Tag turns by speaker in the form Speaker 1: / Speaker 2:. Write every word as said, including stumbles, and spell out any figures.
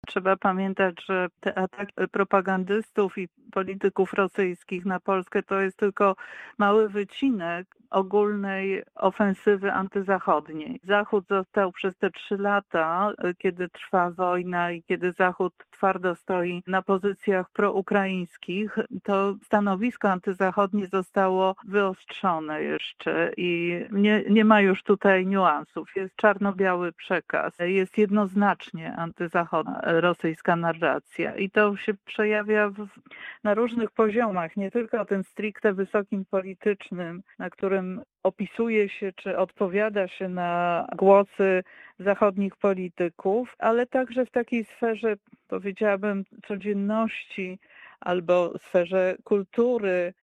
Speaker 1: Trzeba pamiętać, że te ataki propagandystów i polityków rosyjskich na Polskę to jest tylko mały wycinek ogólnej ofensywy antyzachodniej. Zachód został przez te trzy lata, kiedy trwa wojna i kiedy Zachód twardo stoi na pozycjach proukraińskich, to stanowisko antyzachodnie zostało wyostrzone jeszcze i nie, nie ma już tutaj niuansów. Jest czarno-biały przekaz, jest jednoznacznie antyzachodnia rosyjska narracja i to się przejawia w, na różnych poziomach, nie tylko tym stricte wysokim politycznym, na którym opisuje się czy odpowiada się na głosy zachodnich polityków, ale także w takiej sferze, powiedziałabym, codzienności albo sferze kultury,